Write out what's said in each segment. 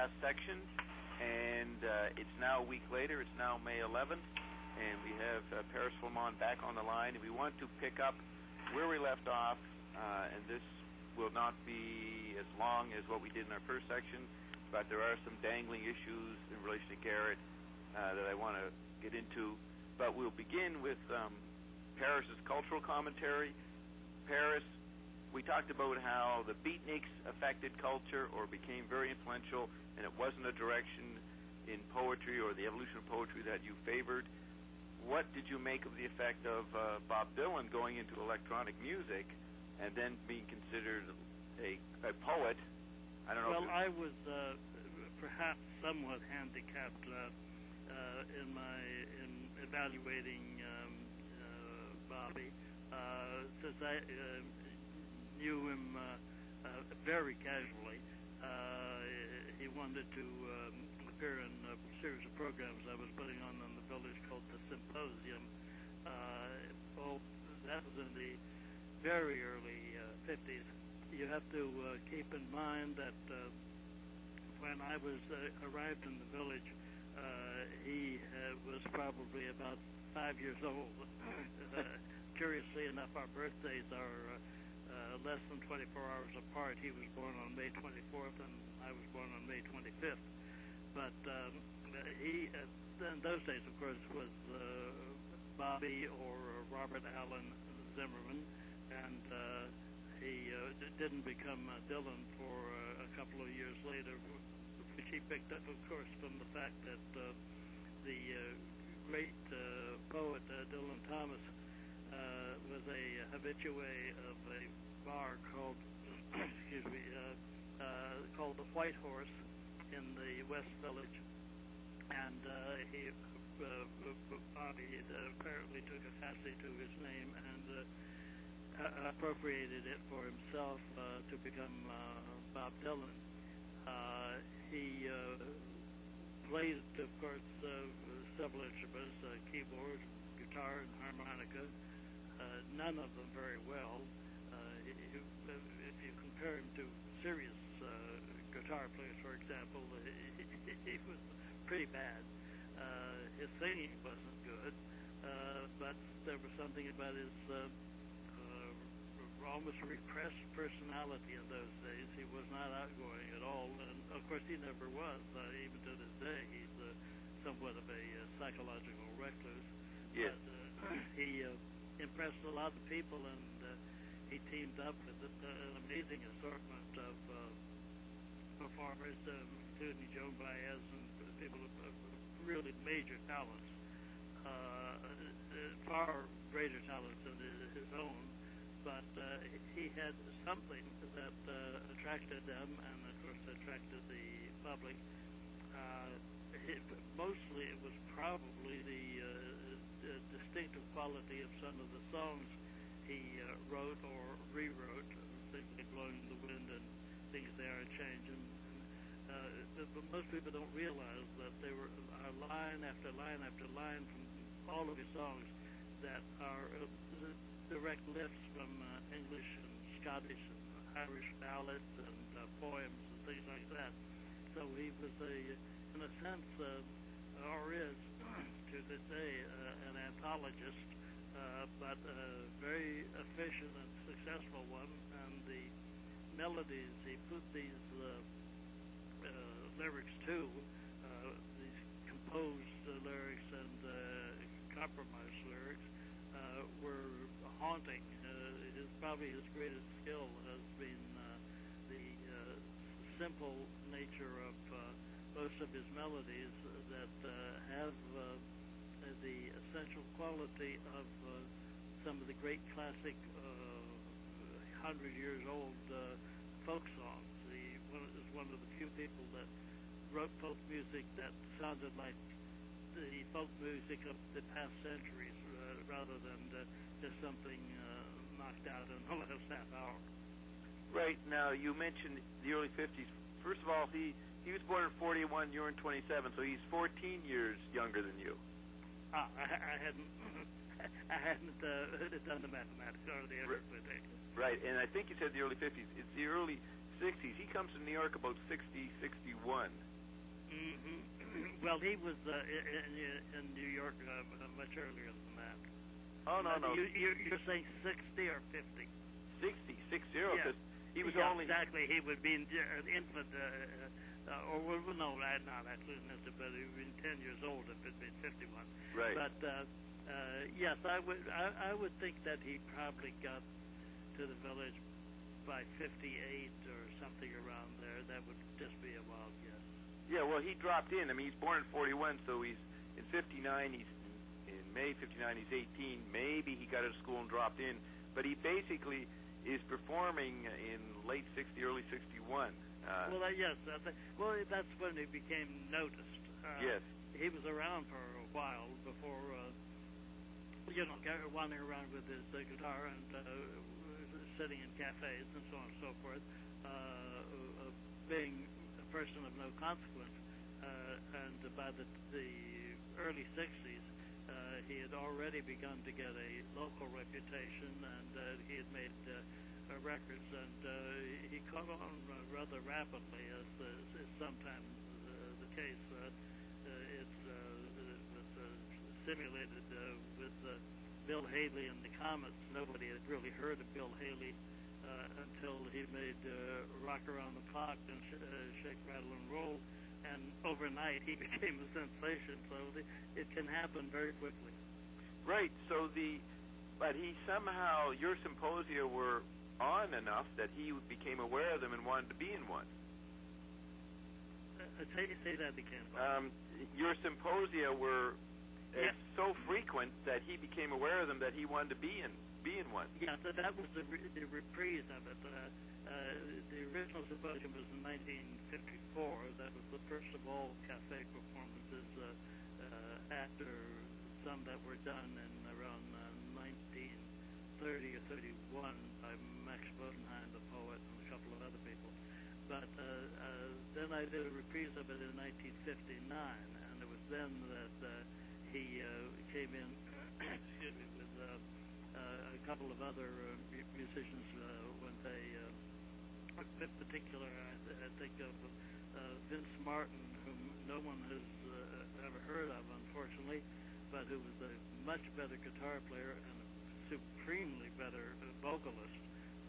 last section, and it's now a week later. It's now May 11th, and we have Paris Flamand back on the line, and we want to pick up where we left off, and this will not be as long as what we did in our first section, but there are some dangling issues in relation to Garrett that I want to get into. But we'll begin with Paris's cultural commentary. Paris, we talked about how the beatniks affected culture or became very influential, and it wasn't a direction in poetry or the evolution of poetry that you favored. What did you make of the effect of Bob Dylan going into electronic music and then being considered a poet? I don't know. Well, I was perhaps somewhat handicapped in evaluating Bobby, since I knew him very casually. He wanted to appear in a series of programs I was putting on the village called the Symposium. That was in the very early 50s. You have to keep in mind that when I was arrived in the village, he was probably about 5 years old. Curiously enough, our birthdays are less than 24 hours apart. He was born on May 24th, and I was born on May 25th. But he, in those days, of course, was Bobby or Robert Allen Zimmerman, and he didn't become Dylan for a couple of years later, which he picked up, of course, from the fact that the great poet Dylan Thomas was a habitué of a bar called, called the White Horse in the West Village, and Bobby apparently took a fancy to his name and appropriated it for himself to become Bob Dylan. He played, of course, several instruments, keyboard, guitar, and harmonica. None of them very well. If you compare him to serious guitar players, for example, he was pretty bad. His singing wasn't good, but there was something about his almost repressed personality in those days. He was not outgoing at all, and of course he never was. Even to this day, he's somewhat of a psychological recluse. Yes. But he impressed a lot of people, and he teamed up with an amazing assortment of performers, including Joan Baez and people of really major talents, far greater talents than his own. But he had something that attracted them, and of course attracted the public. Mostly it was probably the distinctive quality of some of the songs he wrote or rewrote, things like Blowing in the Wind and Things They Are Changing. But most people don't realize that they were line after line after line from all of his songs that are direct lifts from English and Scottish and Irish ballads and poems and things like that. So he was in a sense, or is to this day, an anthologist, but a very efficient and successful one. And the melodies he put these lyrics to, these composed lyrics and compromised lyrics, were haunting. Probably his greatest skill has been the simple nature of most of his melodies that have the essential quality of some of the great classic 100 years old folk songs. He was one of the few people that wrote folk music that sounded like the folk music of the past centuries, rather than just something knocked out in the last half hour. Right. Now, you mentioned the early 50s. First of all, he was born in 41, you're in 27, so he's 14 years younger than you. I hadn't done the mathematics or the arithmetic. Right, and I think you said the early 50s. It's the early 60s. He comes to New York about 60, 61. Mm-hmm. Well, he was in New York much earlier than that. Oh, no. You're saying 60 or 50? 60, Yeah. because he was Yeah, only... exactly. He would be an infant, no, not actually an infant, but he would be 10 years old if it'd been 51. Right. But yes, I would think that he probably got to the village by 58 or something around there. That would just be a wild guess. Yeah, well, he dropped in. I mean, he's born in 41, so he's in 59. He's in May 59. He's 18. Maybe he got out of school and dropped in, but he basically is performing in late 60, early 61. Yes. That's when he became noticed. Yes. He was around for a while before, wandering around with his guitar and sitting in cafes and so on and so forth, being a person of no consequence. And by the early 60s, he had already begun to get a local reputation, and he had made records, and he caught on rather rapidly, as is sometimes the case. It's simulated with Bill Haley and the Comets. Nobody had really heard of Bill Haley until he made Rock Around the Clock and Shake, Rattle, and Roll, and overnight he became a sensation. So it can happen very quickly. Right. But he somehow, your symposia were on enough that he became aware of them and wanted to be in one. Say that again. Your symposia were so frequent that he became aware of them that he wanted to be in one. Yeah, so that was the reprise of it. The original symposium was in 1954. That was the first of all cafe performances after some that were done in around 1930 or 31 by Max Bodenheim, the poet, and a couple of other people. But then I did a reprise of it in 1959, and it was then that he came in with a couple of other musicians when they, in particular, I think of Vince Martin, whom no one has ever heard of, unfortunately, but who was a much better guitar player and a supremely better vocalist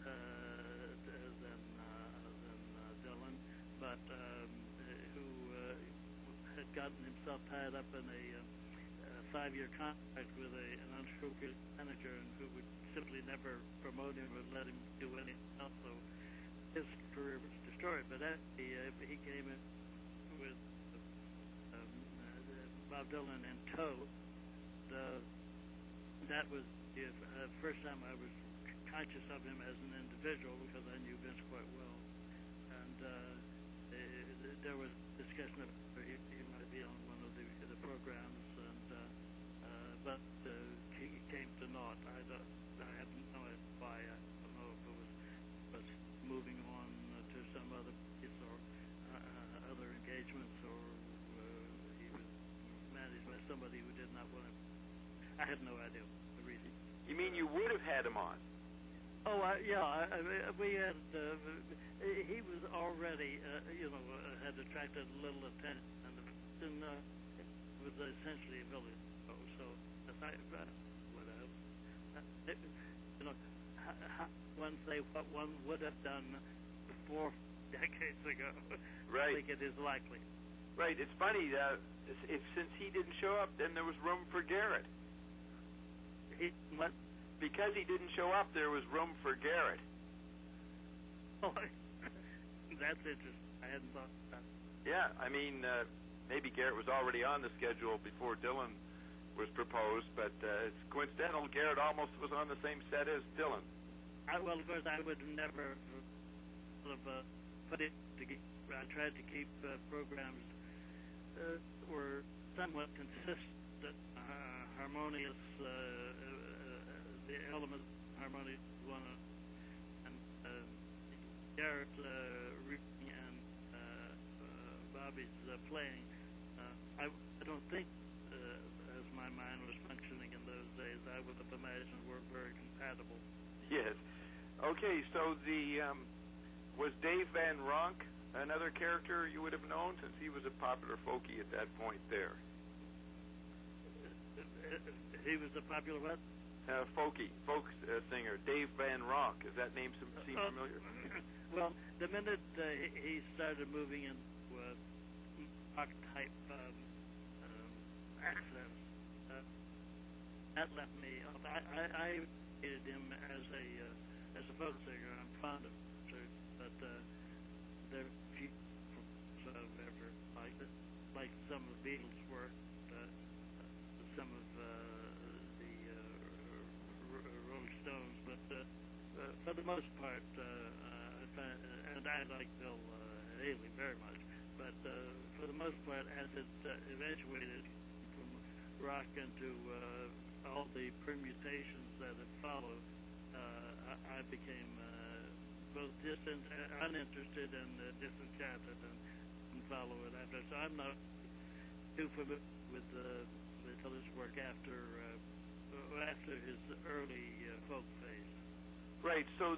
than Dylan, but who had gotten himself tied up in a 5-year contract with an unscrupulous manager, and who would simply never promote him or let him do anything else. So his career was destroyed. But he came in with Bob Dylan in tow. That was the first time I was conscious of him as an individual, because I knew Vince quite well. And there was discussion of he might be on one of the programs, but he came to naught. I have no idea why. I don't know if it was moving on to some other piece or other engagements, or he was managed by somebody who did not want to. I have no idea the reason. You mean you would have had him on? Oh, yeah. We had. He was already, had attracted a little attention, and was essentially a village. So, one say what one would have done 4 decades ago. Right. I think it is likely. Right. It's funny. Since he didn't show up, then there was room for Garrett. What? Because he didn't show up, there was room for Garrett. Oh, that's interesting. I hadn't thought of that. Yeah, I mean, maybe Garrett was already on the schedule before Dylan was proposed, but it's coincidental. Garrett almost was on the same set as Dylan. Well, of course, I would never have put it together. I tried to keep programs were somewhat consistent, harmonious. The element harmonious one, and Garrett reading and Bobby's playing. I don't think, as my mind was functioning in those days, I would have imagined we're very compatible. Yes. Okay, so was Dave Van Ronk another character you would have known, since he was a popular folkie at that point there? He was a popular what? Folk singer, Dave Van Ronk. Does that name seem familiar? Well, the minute he started moving into archetype accents, that left me off. I hated him as a folk singer. I'm fond of him, but there are few ever like some of the Beatles were, some of the Rolling Stones, but for the most part, and I like Bill Haley very much, but for the most part, as it eventuated from rock into all the permutations that have followed, I became both uninterested and disenchanted, and follow it after. So I'm not too familiar with his work after his early folk phase. Right. So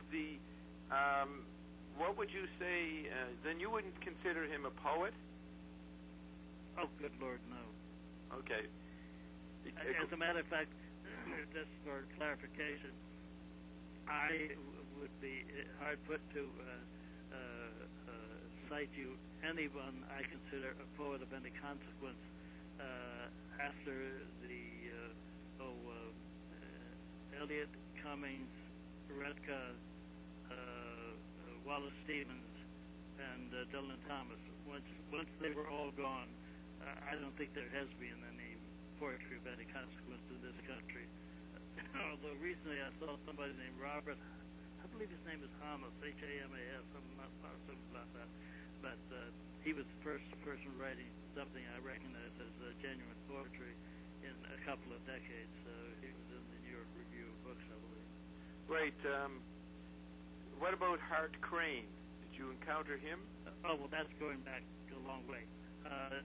what would you say? Then you wouldn't consider him a poet? Oh, good Lord, no. Okay. As a matter of fact, just for clarification, I would be hard put to cite you anyone I consider a poet of any consequence after the Eliot, Cummings, Redka, Wallace Stevens, and Dylan Thomas. Once they were all gone, I don't think there has been any poetry of any consequence in this country. Although recently I saw somebody named Robert, I believe his name is Hamas, Hamas, I'm not positive about that, but he was the first person writing something I recognize as genuine poetry in a couple of decades. He was in the New York Review of Books, I believe. Right. What about Hart Crane? Did you encounter him? Well, that's going back a long way. Hart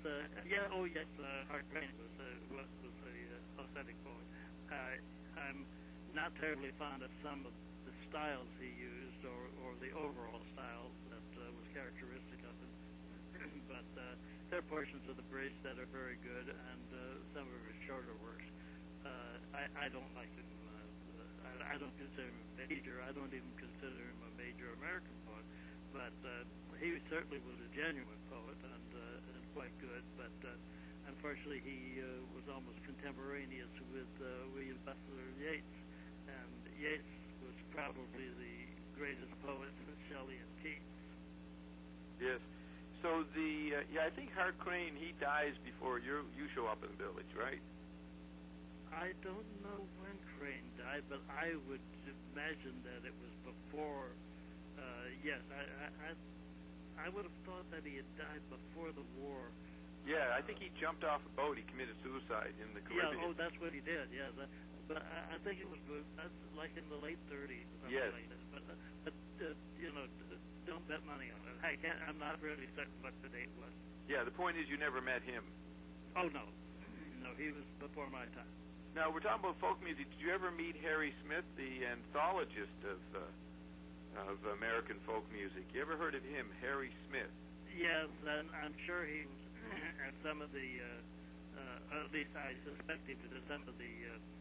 Crane was a authentic poet. I'm not terribly fond of some of the styles he used, or the overall style that was characteristic of him. But there are portions of the Brace that are very good, and some of his shorter works. I don't like him. I don't consider him a major. I don't even consider him a major American poet. But he certainly was a genuine poet and quite good. But unfortunately, he was almost contemporaneous with William Butler Yeats, and Yeats was probably the greatest poet since Shelley and Keats. Yes. So I think Hart Crane, he dies before you show up in the village, right? I don't know when Crane died, but I would imagine that it was before. Yes, I would have thought that he had died before the war. Yeah, I think he jumped off a boat. He committed suicide in the Caribbean. Yeah, that's what he did. Yeah, but I think it was like in the late 30s. Yes. Like that. But don't bet money on it. I'm not really certain what the date was. Yeah, the point is you never met him. Oh no, he was before my time. Now we're talking about folk music. Did you ever meet Harry Smith, the anthologist of American folk music? You ever heard of him, Harry Smith? Yes, and I'm sure he was at some of the, at least I suspect he was at some of the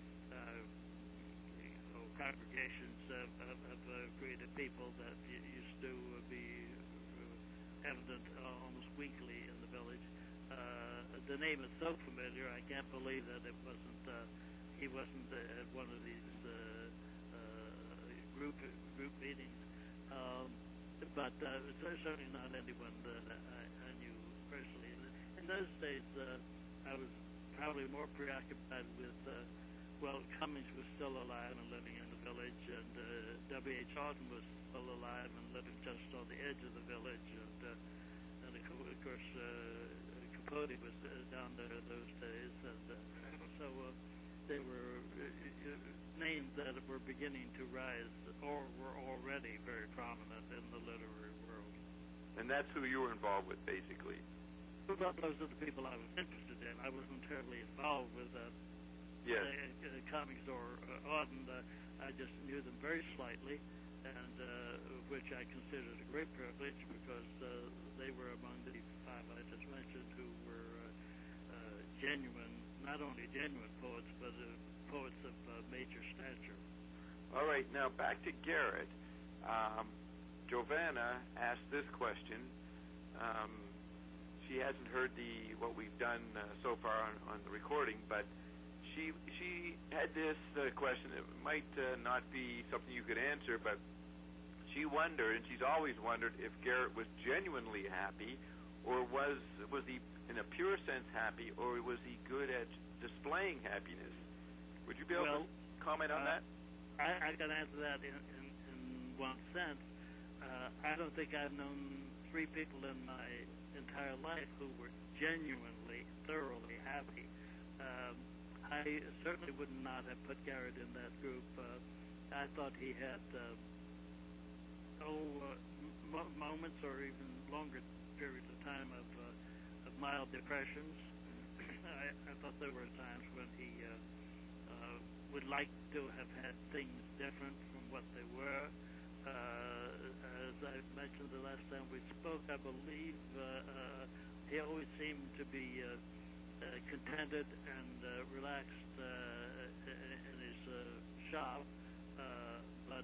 congregations of creative people that used to be evident almost weekly in the village. The name is so familiar, I can't believe that it wasn't. He wasn't at one of these group meetings. But certainly not anyone that I knew personally. In those days, I was probably more preoccupied with, Cummings was still alive and living in the village, and W.H. Auden was still alive and living just on the edge of the village, and of course, Capote was down there in those days, and so they were names that were beginning to rise, or were already very prominent in the literary world. And that's who you were involved with, basically. Well, those are the people I was interested in. I wasn't terribly involved with yes. Cummings or Auden. I just knew them very slightly, and which I considered a great privilege because they were among the five I just mentioned who were genuine, not only genuine poets, but poets of major stature. All right, now back to Garrett. Giovanna asked this question. She hasn't heard what we've done so far on the recording, but she had this question. It might not be something you could answer, but she wondered, and she's always wondered, if Garrett was genuinely happy, or was he in a pure sense happy, or was he good at displaying happiness? Would you be able to comment on that? I can answer that in one sense. I don't think I've known three people in my entire life who were genuinely, thoroughly happy. I certainly would not have put Garrett in that group. I thought he had moments or even longer periods of time of mild depressions. I thought there were times when he would like to have had things different from what they were. As I mentioned the last time we spoke, I believe he always seemed to be contented and relaxed in his shop. But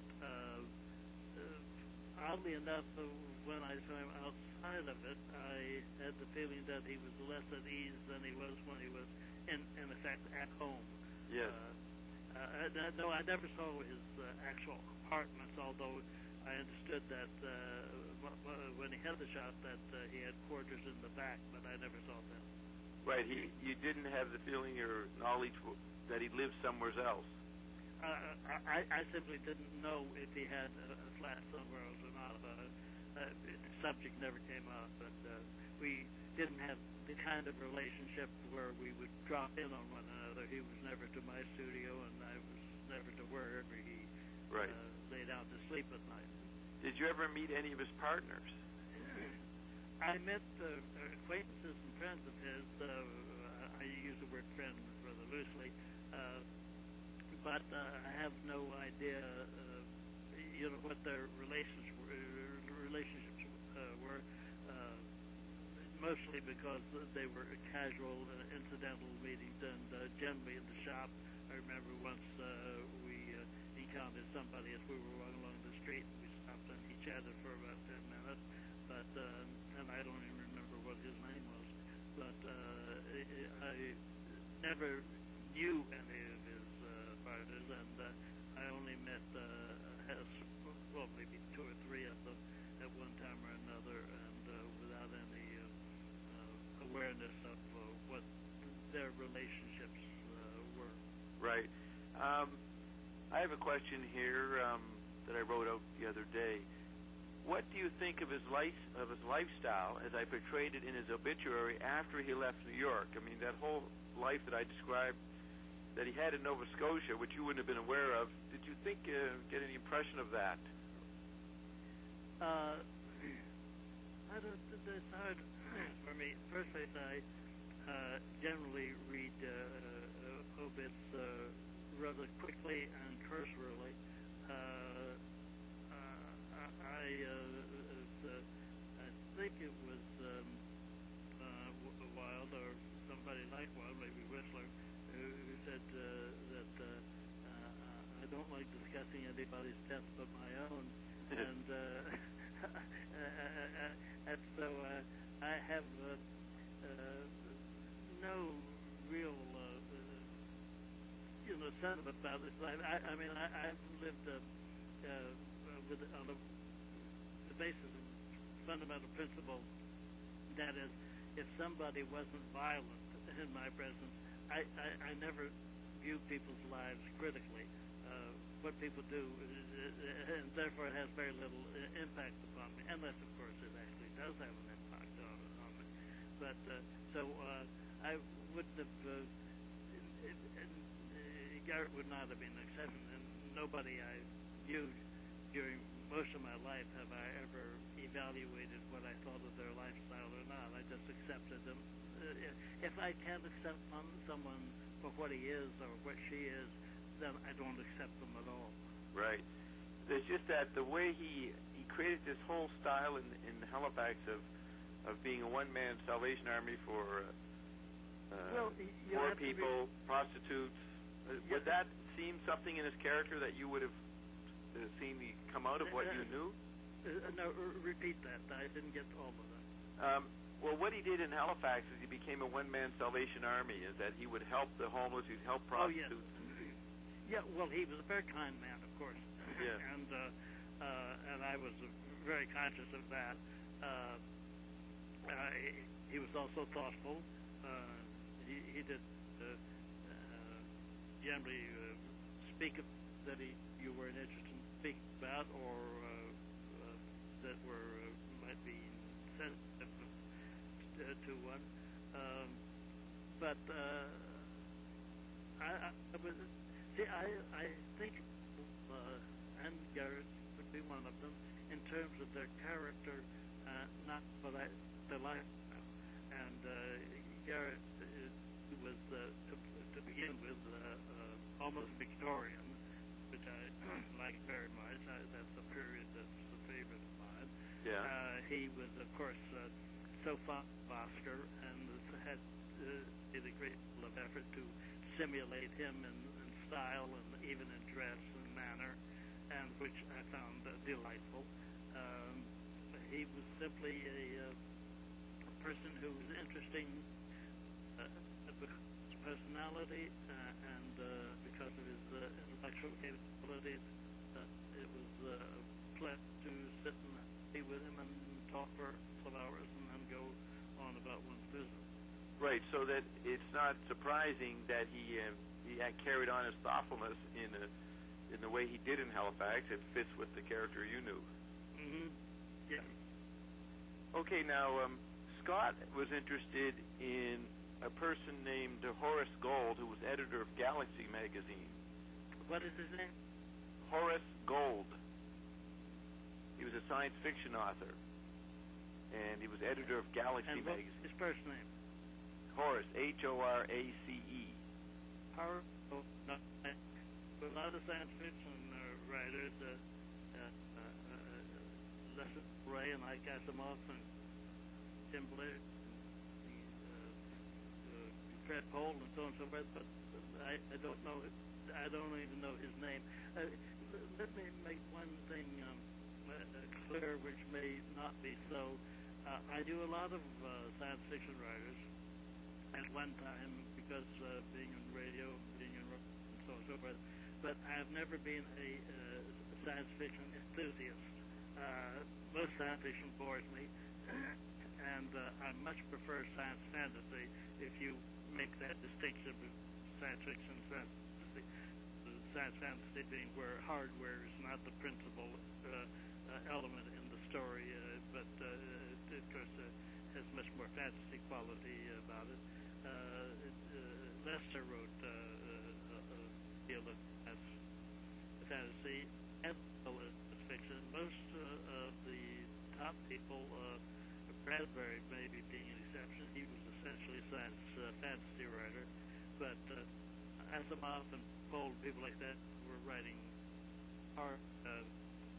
oddly enough, when I saw him outside of it, I had the feeling that he was less at ease than he was when he was, in effect, at home. Yes. No, I never saw his actual apartments, although I understood that when he had the shop that he had quarters in the back, but I never saw them. Right. You didn't have the feeling or knowledge that he lived somewhere else. I simply didn't know if he had a flat somewhere else or not. The subject never came up, but we didn't have the kind of relationship where we would drop in on one another. He was never to my studio, and I was never to wherever he lay down to sleep at night. Did you ever meet any of his partners? I met acquaintances and friends of his. I use the word friend rather loosely, but I have no idea, what their relationships were. Mostly because they were casual, incidental meetings, and generally in the shop. I remember once we encountered somebody as we were walking along the street. We stopped and he chatted for about 10 minutes, but and I don't even remember what his name was. But I never knew any of his partners, and I only met maybe two or three of them at one time or another, and without any awareness of what their relationships were. Right. I have a question here that I wrote out the other day. What do you think of his lifestyle as I portrayed it in his obituary after he left New York? I mean, that whole life that I described that he had in Nova Scotia, which you wouldn't have been aware of. Did you think get any impression of that? I don't. It's hard for me. First, I generally read obits rather quickly and cursorily. I think it was Wilde or somebody like Wilde, maybe Whistler, who said that I don't like discussing anybody's death but my own, and so I have no real sentiment about this life. I've lived on the basis of fundamental principle, that is, if somebody wasn't violent in my presence, I never view people's lives critically. What people do, and therefore it has very little impact upon me, unless, of course, it actually does have an impact on me. But so I wouldn't have. Garrett would not have been an exception, and nobody I knew during most of my life have I ever evaluated what I thought of their lifestyle or not. I just accepted them. If I can't accept someone for what he is or what she is, then I don't accept them at all. Right. It's just that the way he created this whole style in Halifax of being a one-man Salvation Army for poor people, prostitutes. Would that seem something in his character that you would have seen come out of what you knew? No, repeat that. I didn't get all of that. Well, what he did in Halifax is he became a one-man Salvation Army, is that he would help the homeless, he'd help prostitutes. Oh, yes. Yeah, well, he was a very kind man, of course. Yeah. And I was very conscious of that. He was also thoughtful. He did generally speak of that you were interested in speaking about, or that might be sensitive to one. But I think and Garrett would be one of them in terms of their character, not for their lifestyle. And Garrett was, to begin with, almost Victorian, which I like very much. That's a period that's a favorite of mine. Yeah. He was, of course, so fond of Oscar, and had did a great deal of effort to simulate him in style and even in dress and manner, and which I found delightful. He was simply a person who was interesting because of his personality and because of his intellectual capabilities. It was a pleasure to sit and be with him and talk for 12 hours and then go on about one's business. Right, so that it's not surprising that he had carried on his thoughtfulness in the way he did in Halifax. It fits with the character you knew. Mm-hmm. Yeah. Okay, now Scott was interested in a person named Horace Gold, who was editor of Galaxy magazine. What is his name? Horace Gold. He was a science fiction author, and he was editor of Galaxy magazine. His first name? Horace, Horace. Horace. Oh, no. A lot of science fiction writers, Lester Ray and Ike Asimov and Tim Blair, Fred Pohl, and so on and so forth. But I don't know. I don't even know his name. Let me make one thing clear, which may not be so. I knew a lot of science fiction writers at one time because being in radio, being in rock, and so on and so forth. But I have never been a science fiction enthusiast. Most science fiction bores me, and I much prefer science fantasy if you make that distinction between science fiction and fantasy. Science fantasy being where hardware is not the principal element in the story, but of course has much more fantasy quality about it. Lester wrote a deal of fantasy and fiction. Most of the top people, Bradbury maybe being an exception, he was essentially a science fantasy writer, but Asimov and Pohl, people like that, were writing hard, and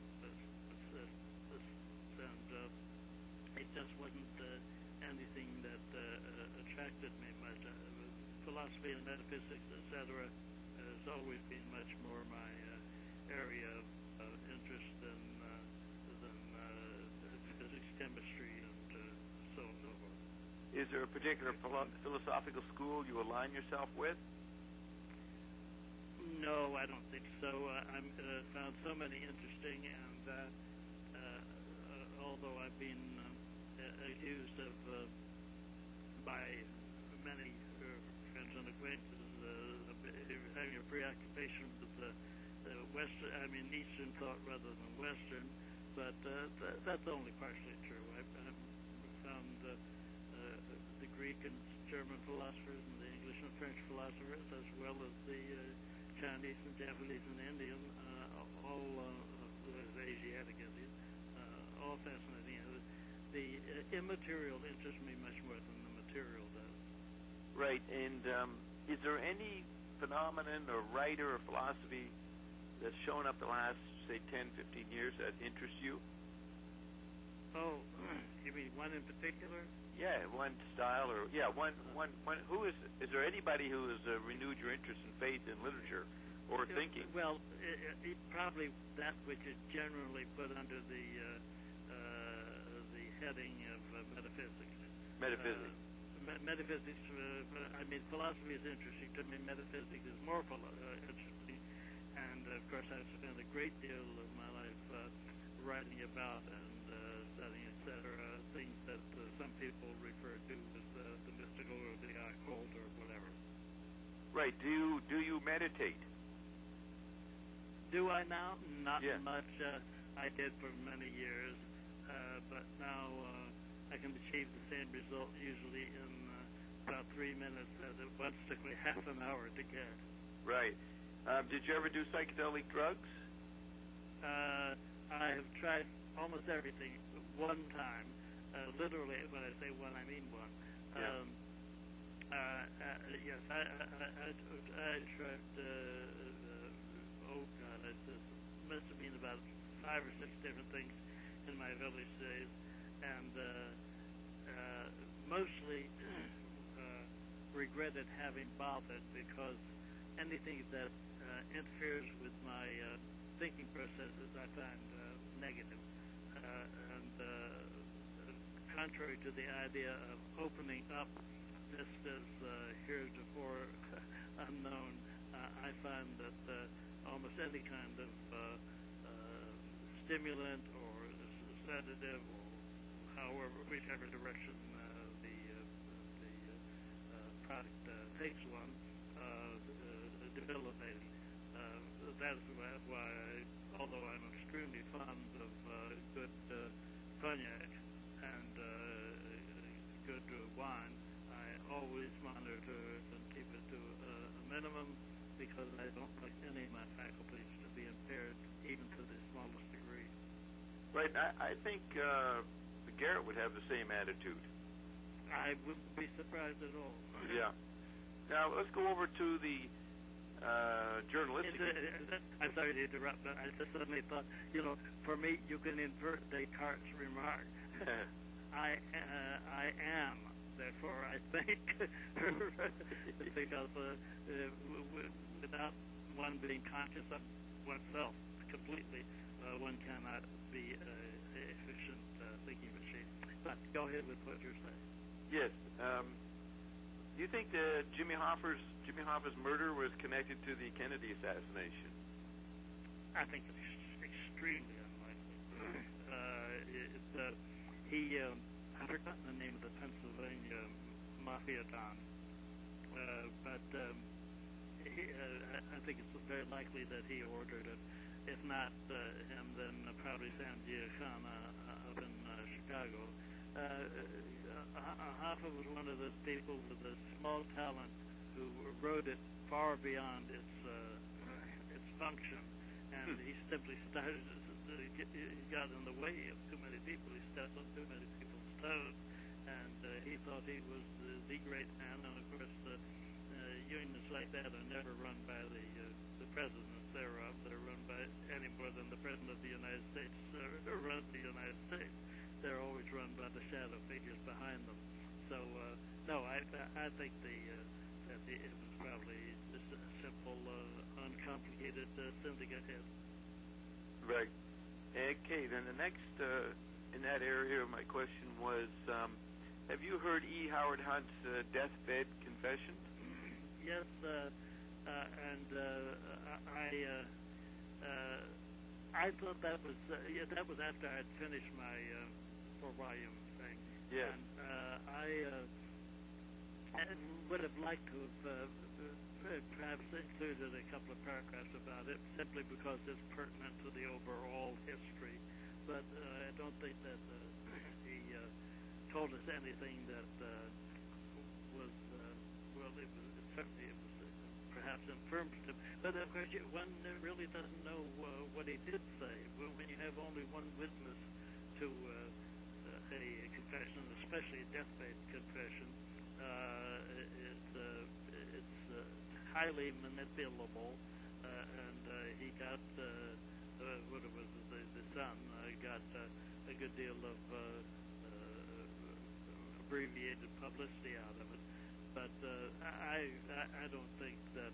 it just wasn't anything that attracted me much. Philosophy and metaphysics, etc., has always been much more my area of interest than physics, chemistry, and so on and so forth. Is there a particular philosophical school you align yourself with? No, I don't think so. I found so many interesting, and although I've been accused of by many friends and acquaintances having a preoccupation with Western, Eastern thought rather than Western, but that's only partially true. I've found the Greek and German philosophers and the English and French philosophers, as well as the Chinese and Japanese and Indian, all Asiatic Indian, all fascinating. The immaterial interests me much more than the material does. Right, and is there any phenomenon or writer or philosophy that's shown up the last, say, 10, 15 years that interest you? Oh, you mean one in particular? Yeah, one style, or one. Who is there anybody who has renewed your interest and faith in literature or thinking? Well, probably that which is generally put under the heading of metaphysics. Metaphysics. Metaphysics. I mean, philosophy is interesting to me. Metaphysics is more interesting, and of course, I've spent a great deal of my life writing about and studying, etc., things that some people refer to as the mystical or the occult or whatever. Right. Do you meditate? Do I now? Not Yeah. much. I did for many years, but now I can achieve the same result usually in about 3 minutes as it once took me half an hour to get. Right. Did you ever do psychedelic drugs? I have tried almost everything one time. Literally, when I say one, I mean one. Yeah. Yes, I tried. Oh God, it must have been about 5 or 6 different things in my village days, and mostly regretted having bothered because anything that interferes with my thinking processes I find negative. And contrary to the idea of opening up vistas heretofore unknown, I find that almost any kind of stimulant or sedative, or however, whichever direction the product takes one, debilitating. That's why, although I'm extremely fond of good cognac and good wine, I always monitor it and keep it to a minimum, because I don't like any of my faculties to be impaired, even to the smallest degree. Right. I think Garrett would have the same attitude. I wouldn't be surprised at all. Yeah. Now, let's go over to the journalistic... I'm sorry to interrupt, but I just suddenly thought, for me, you can invert Descartes' remark. I am, therefore I think, because without one being conscious of oneself completely, one cannot be an efficient thinking machine. But go ahead with what you're saying. Yes. Do you think that Jimmy Hoffa's murder was connected to the Kennedy assassination? I think it's extremely unlikely. I've forgotten the name of the Pennsylvania mafia don, but I think it's very likely that he ordered it. If not him, then probably Sam Giancana up in Chicago. Hoffa was one of those people with a small talent who wrote it far beyond its function, and he simply started. He got in the way of too many people. He stepped on too many people's toes, and he thought he was the great man. And of course, unions like that are never run by the presidents thereof. They're run by any more than the president of the United States runs the United States. They're always run by the shadow figures behind them. So no, I think that it was probably just a simple, uncomplicated syndicate hit. Right. Okay, then the next in that area, my question was, have you heard E. Howard Hunt's deathbed confession? Yes, and I thought that was after I had finished my 4-volume thing. Yeah. And I would have liked to have perhaps included a couple of paragraphs about it, simply because it's pertinent to the overall history. But I don't think that he told us anything that was certainly perhaps informative. But of course, one really doesn't know what he did say. When you have only one witness to a confession, especially a deathbed confession, it's highly manipulable, and he got what it was, the Sun got a good deal of abbreviated publicity out of it. But I don't think that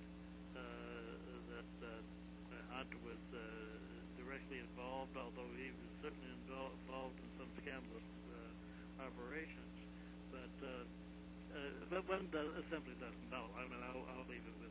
Hunter was directly involved, although he was certainly involved in some scandalous operations. But one simply doesn't know. I mean, I'll leave it with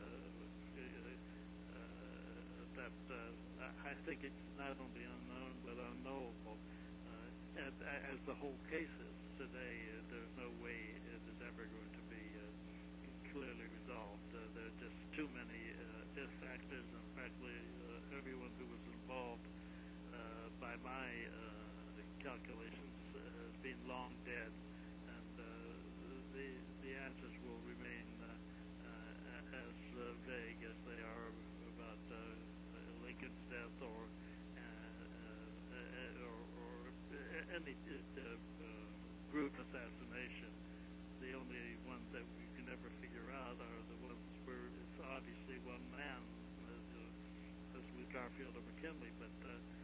that. I think it's not only unknown but unknowable. As the whole case is today, there's no way it is ever going to be clearly resolved. There are just too many factors, and frankly, everyone who was involved, by my calculations, has been long dead, and the answers will remain as vague as they are about Lincoln's death or any group assassination. The only ones that we can ever figure out are the ones where it's obviously one man, as with Garfield or McKinley. But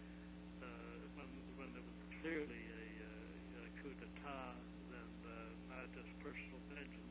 when there was clearly a coup d'etat, then not just personal vengeance,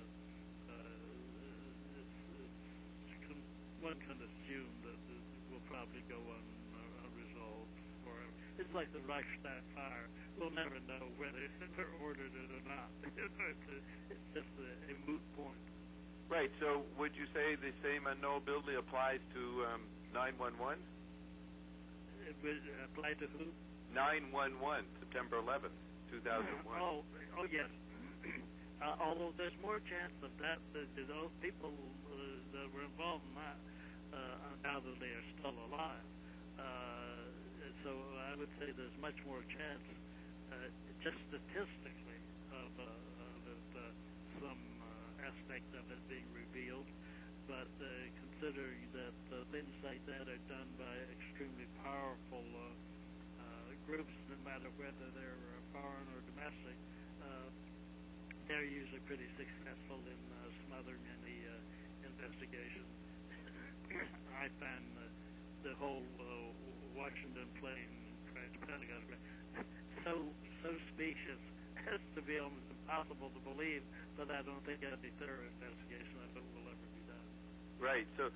one can assume that it will probably go unresolved forever. It's like the Reichstag fire. We'll never know whether they ordered it or not. It's just a moot point. Right. So would you say the same unknowability applies to 9/11? It would apply to who? 9/11, September 11th, 2001. Oh, yes. Although there's more chance of that, those people that were involved in that undoubtedly are still alive. So I would say there's much more chance, just statistically, of some aspect of it being revealed. But considering that things like that are done by extremely powerful groups, no matter whether they're foreign or domestic, they're usually pretty successful in smothering any investigation. I find the whole Washington plane crash, Pentagon crash, so specious as to be almost impossible to believe, but I don't think any thorough investigation of it will ever be done. Right. So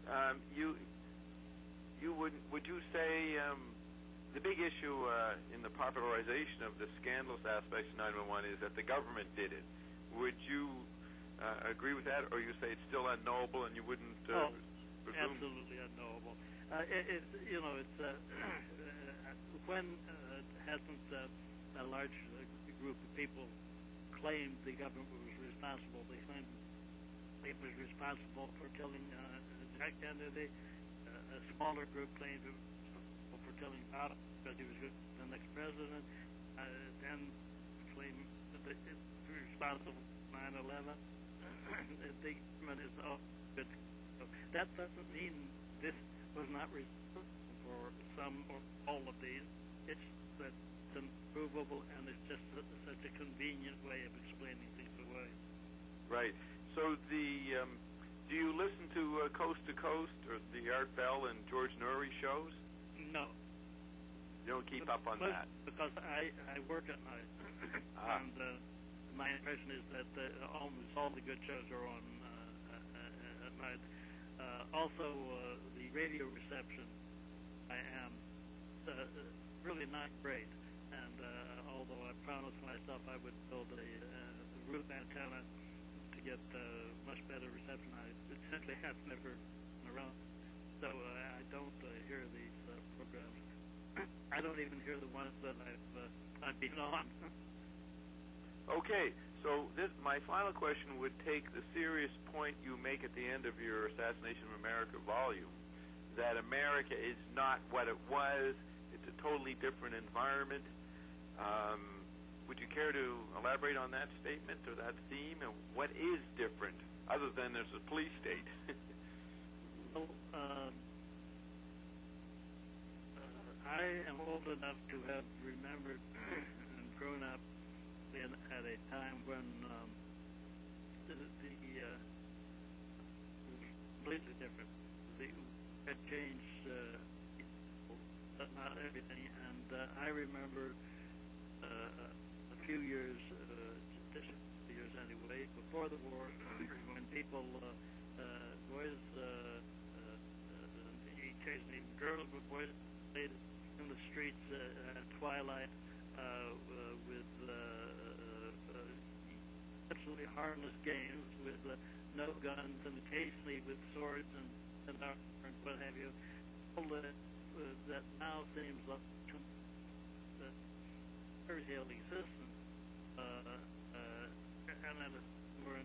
you would you say the big issue in the popularization of the scandalous aspects of 9/11 is that the government did it? Would you agree with that, or you say it's still unknowable and you wouldn't presume? Absolutely unknowable. It's when hasn't a large group of people claimed the government was responsible? They claimed it was responsible for killing Jack Kennedy. A smaller group claimed it was responsible for killing Bob because he was the next president. Then claimed that it was responsible for 9/11. The government is all good. So that doesn't mean this was not responsible for some or all of these. It's that it's unprovable, and it's just such a convenient way of explaining things away. Right. So do you listen to Coast to Coast or the Art Bell and George Noory shows? No. You don't keep up on that? Because I work at night, and my impression is that almost all the good shows are on at night. Also, the radio reception I am really not great, and although I promised myself I would build a roof antenna to get much better reception, I simply have never been around, so I don't hear these programs. I don't even hear the ones that I've been on. Okay, so my final question would take the serious point you make at the end of your Assassination of America volume, that America is not what it was. It's a totally different environment. Would you care to elaborate on that statement or that theme, and what is different, other than there's a police state? Well, I am old enough to have remembered and grown up at a time when the was completely different. It changed not everything. And I remember a few years, years anyway, before the war, when people, boys, occasionally girls, but boys played in the streets at twilight with absolutely harmless games with no guns and occasionally with swords and armor and what have you. All that now seems like fairy tale existence. And then when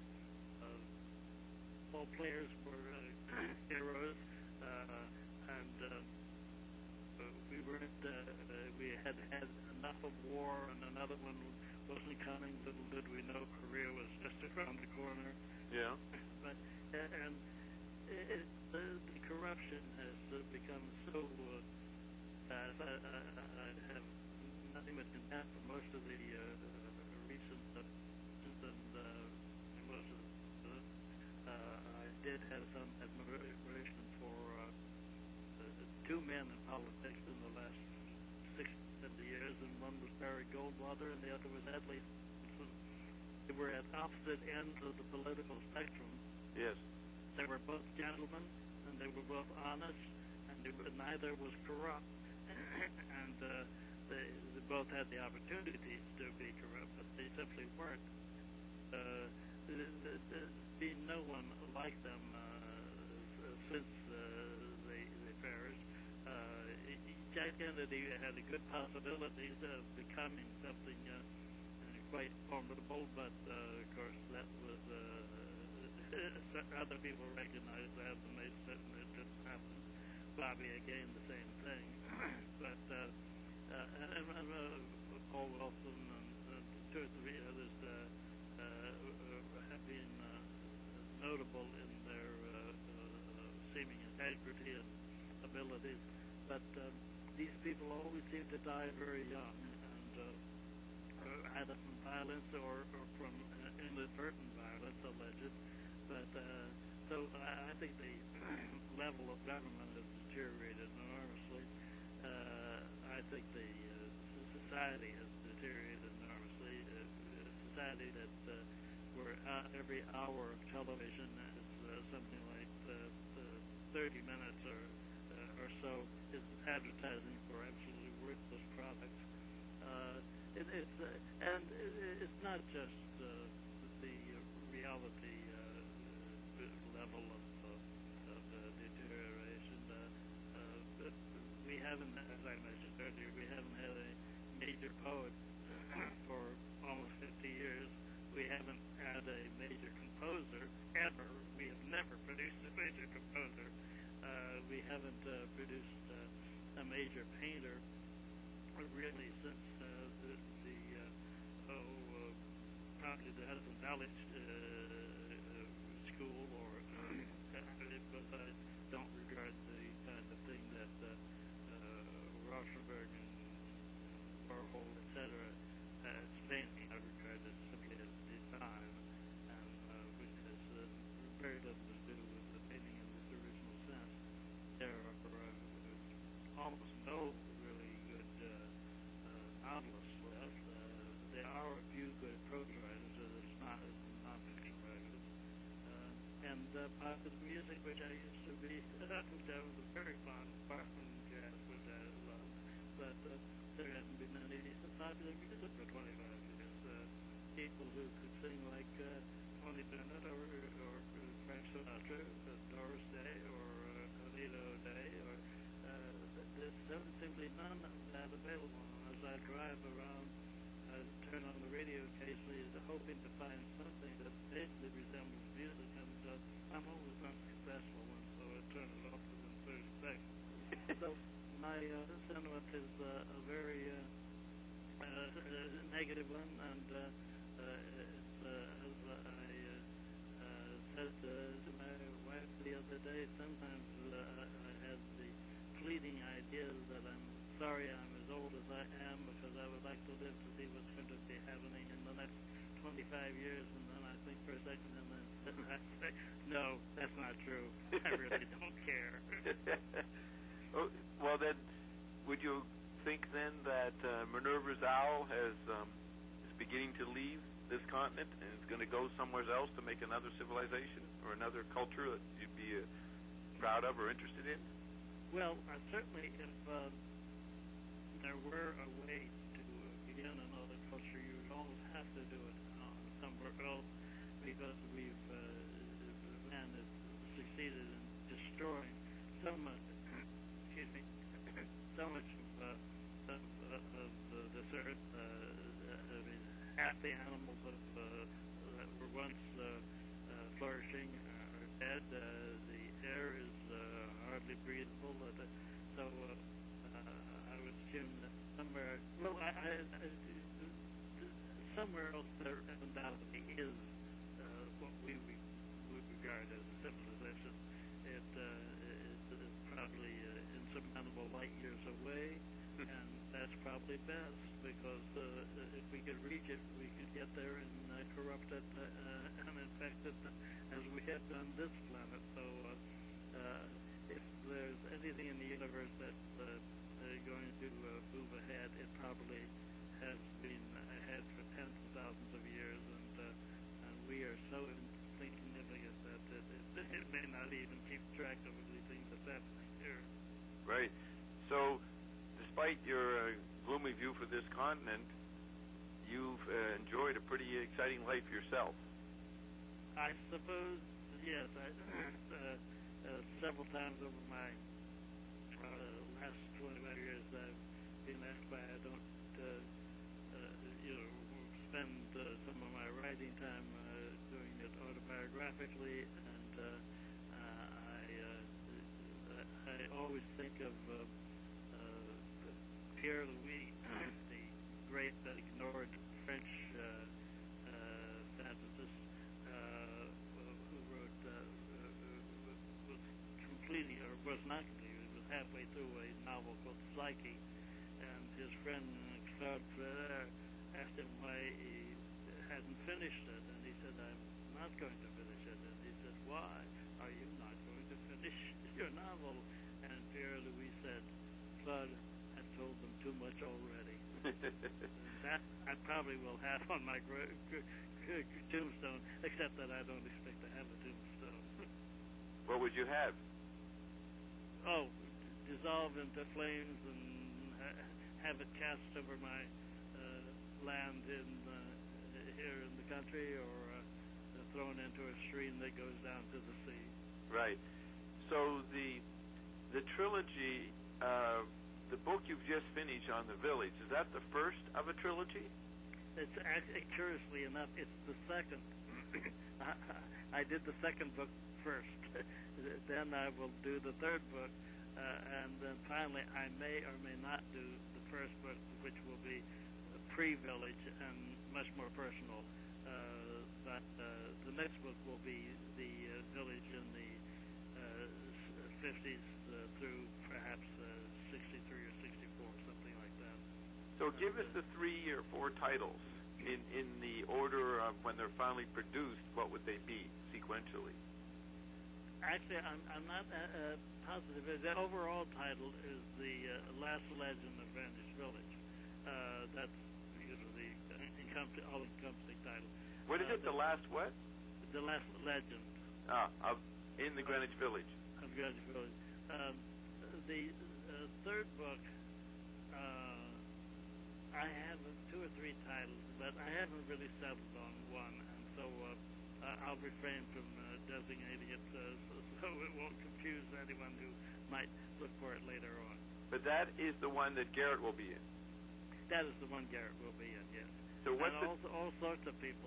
all players were heroes, and we weren't. We had had enough of war, and another one wasn't coming. Little did we know Korea was just around the corner. Yeah. But and the corruption has become so bad. I have nothing but contempt for most of the recent and most of I did have some admiration for two men in politics in the last 60 years, and one was Barry Goldwater and the other was Adlai Stevenson. They were at opposite ends of the political spectrum. Yes. They were both gentlemen, and they were both honest, and neither was corrupt. And they both had the opportunities to be corrupt, but they simply weren't. Been no one like them since the affairs. Jack Kennedy had a good possibilities of becoming something quite formidable, but of course that was other people recognized that, and they said it didn't happen. Bobby again, the same thing. But and Paul Wilson and two or three others have been notable in their seeming integrity and abilities, but these people always seem to die very young, and either from violence or from inadvertent violence, alleged. But so I think the level of government has deteriorated enormously. I think the society has deteriorated enormously. A society that where every hour of television is something like 30 minutes or so is advertising for absolutely worthless products. It's not just the reality level of deterioration. We haven't, as I mentioned earlier, we haven't had a major poet for almost 50 years. We haven't had a major composer ever. We have never produced a major composer. We haven't produced a major painter really since probably the Hudson Valley School, or because I don't regard the kind of thing that Rauschenberg and Warhol, etc., as painting. I regard it simply as design, and which has very little to do with the painting in its original sense. There are almost no really good novelists left. There are a few good prose writers, there's not non-fiction writers. And popular music, which I used to be, which I was a very fond of, apart from jazz, which I love. But there hasn't been any popular music for 25 years. People who could sing like Tony Bennett or Frank Sinatra, Doris Day, or Anita O'Day, or there's simply none of that available. As I drive around, I turn on the radio occasionally, hoping to find something that basically resembles music, and I'm always unsuccessful, and so I turn it off within 30 seconds. So my sentiment is a very negative one, and it's, as I said to my wife the other day, sometimes I have the fleeting idea that I'm sorry I'm as old as I am, because I would like to live to see what's going to be happening in the next 25 years, and then I think for a second, and then I say, no, that's not true. I really don't care. Well, then, would you think then that Minerva's owl is beginning to leave this continent and is going to go somewhere else to make another civilization or another culture that you'd be proud of or interested in? Well, certainly if there were a way to begin another culture, you would always have to do it somewhere else, because man has succeeded in destroying so much, so much of this earth. I mean, half the animals that were once flourishing are dead. The air is hardly breathable. So I would assume that somewhere, somewhere else there undoubtedly is what we would regard as a civilization. It is probably insurmountable light years away, and that's probably best, because if we could reach it, we could get there and corrupt it and infect it as we have done this planet. So if there's anything in the universe that's going to move ahead, it probably has been ahead for tens of thousands of years, and we are so insignificant that it may not even keep track of everything that's happening here. Right. So, despite your gloomy view for this continent, you've enjoyed a pretty exciting life yourself. I suppose, yes. Several times over my last 25 years, I've been asked why I don't, spend some of my writing time doing it autobiographically, and I always think of Pierre Louis, the great ignored French fantasist, who wrote was not completely, was halfway through a novel called Psyche, and his friend Claude Frère asked him why he hadn't finished it, and he said, "I'm not going to finish it." And he said, "Why are you not going to finish your novel?" And Pierre Louis said, "Claude had told them too much already." That I probably will have on my tombstone, except that I don't expect to have a tombstone. What would you have? Oh, dissolve into flames and have it cast over my land here in the country, or thrown into a stream that goes down to the sea. Right. So the trilogy, the book you've just finished on the village, is that the first of a trilogy? It's actually, curiously enough, it's the second. I did the second book first. Then I will do the third book, and then finally I may or may not do the first book, which will be pre-village and much more personal. But the next book will be the village in the 50s through perhaps 63 or 64, something like that. So give us the 3 or 4 titles in the order of when they're finally produced. What would they be sequentially? Actually, I'm not positive. The overall title is The Last Legend of Greenwich Village. That's the all-encompassing title. What is it? The last what? The Last Legend. In the Greenwich Village. Of Greenwich Village. The third book, I have 2 or 3 titles, but I haven't really settled on one, and so I'll refrain from designating it so it won't confuse anyone who might look for it later on. But that is the one that Garrett will be in. That is the one Garrett will be in, yes. So what's and all sorts of people.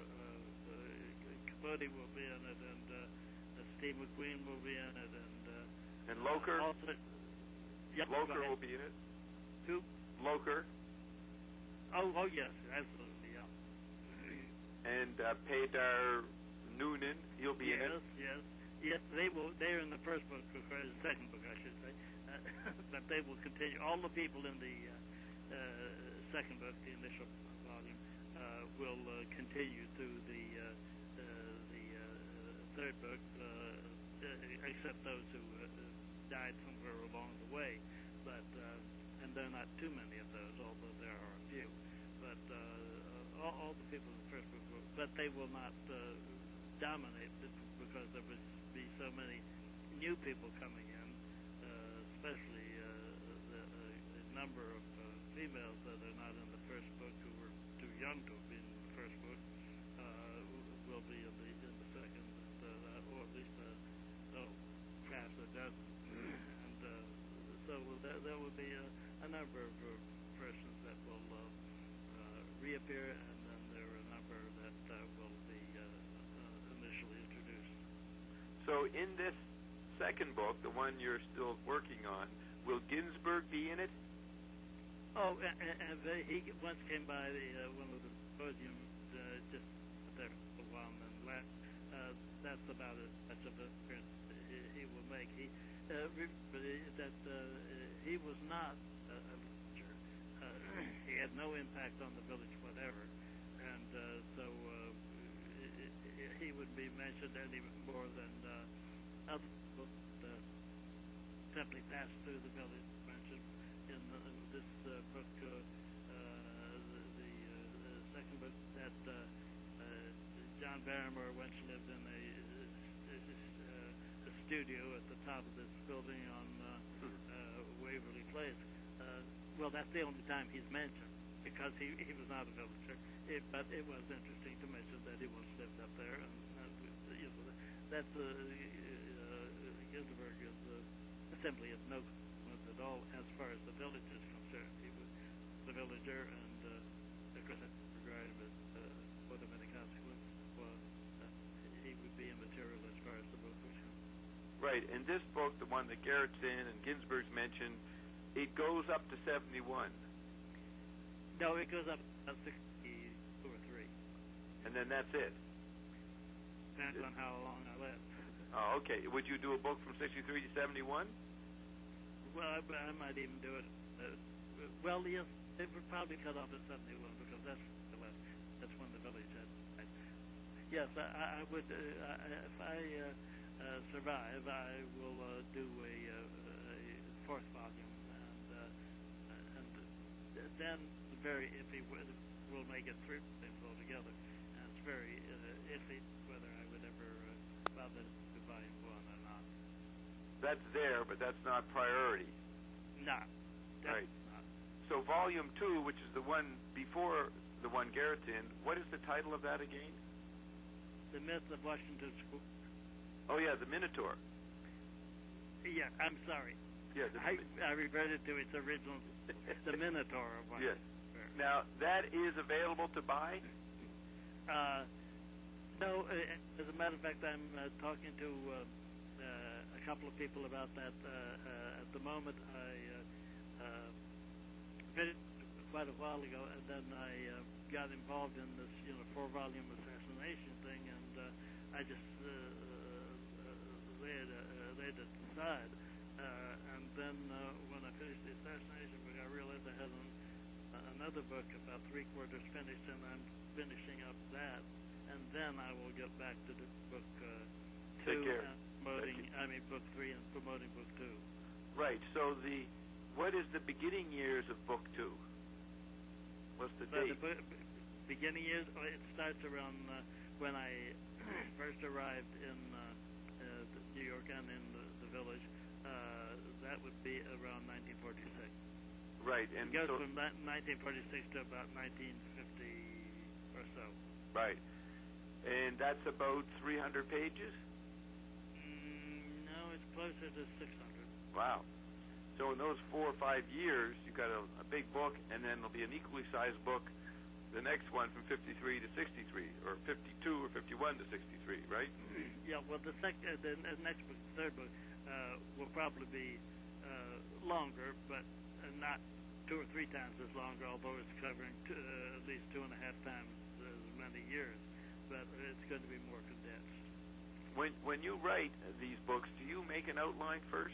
Capote will be in it, and Steve McQueen will be in it, and Loker. Yep, Loker will be in it. Who? Loker. Oh yes, absolutely, yeah. And Peter Noonan, he'll be in it. Yes, they will. They're in the first book, or the second book, I should say. But they will continue. All the people in the second book, the initial volume, will continue through the third book, except those who died somewhere along the way. But and there are not too many of those, although there are a few. But all the people in the first book, but they will not dominate because there will be so many new people coming in, especially the number of females that are not in the first book who were too young to have been in the first book will be in the second, or at least perhaps a dozen. And so there will be a number of persons that will reappear, and then there are a number that will be initially introduced. So in this second book, the one you're still working on, will Ginsberg be in it? Oh, and he once came by one of the podium just there for a while, and then that's about as much of a difference he will make. He was not a villager. He had no impact on the village whatever, and so he would be mentioned any more than other people that simply passed through the village. Mentioned in this book, the second book, that John Barrymore once lived in a studio at the top of this building on Waverly Place. Well, that's the only time he's mentioned, because he was not a villager. But it was interesting to mention that he once lived up there, and that's Ginsberg is simply of no consequence at all as far as the village is concerned. He was the villager, and of course, regarded as what of any consequence. Well, he would be immaterial as far as the book was concerned. Right. In this book, the one that Garrett's in and Ginsberg's mentioned, it goes up to 71. No, it goes up to 62 or 3. And then that's it. Depends on how long I live. Oh, okay. Would you do a book from 63 to 71? Well, I might even do it. Well, yes, it would probably cut off at 71 because that's when the village had. Yes, I would. If I survive, I will do a fourth volume, and then if he will make it 3 volumes altogether, and it's very iffy whether I would ever bother to do volume 1 or not. That's there, but that's not priority. No. Right. Not. So volume 2, which is the one before the one Garrett's in, what is the title of that again? The Myth of Washington Square. Oh, yeah, the Minotaur. Yeah, I'm sorry. Yeah, I reverted to its original, the Minotaur of Washington Square. Now, that is available to buy? No, as a matter of fact, I'm talking to a couple of people about that at the moment. I read it quite a while ago, and then I got involved in this, 4-volume assassination thing, and I just laid it aside. And then when I finished the assassination book, I realized I had another book about 3/4 finished, and I'm finishing up that. And then I will get back to the book 2 and promoting, book 3 and promoting book 2. Right. So what is the beginning years of book 2? What's the date? The beginning years, it starts around when I first arrived in New York and in the village. That would be around 1946. Right. And it goes from 1946 to about 1950 or so. Right. And that's about 300 pages? No, it's closer to 600. Wow. So in those 4 or 5 years, you've got a big book, and then there'll be an equally sized book, the next one from 53 to 63, or 52 or 51 to 63, right? Yeah, well, the next book, the third book, will probably be longer, but not 2 or 3 times as longer, although it's covering at least 2.5 times as many years. But it's going to be more condensed. When you write these books, do you make an outline first?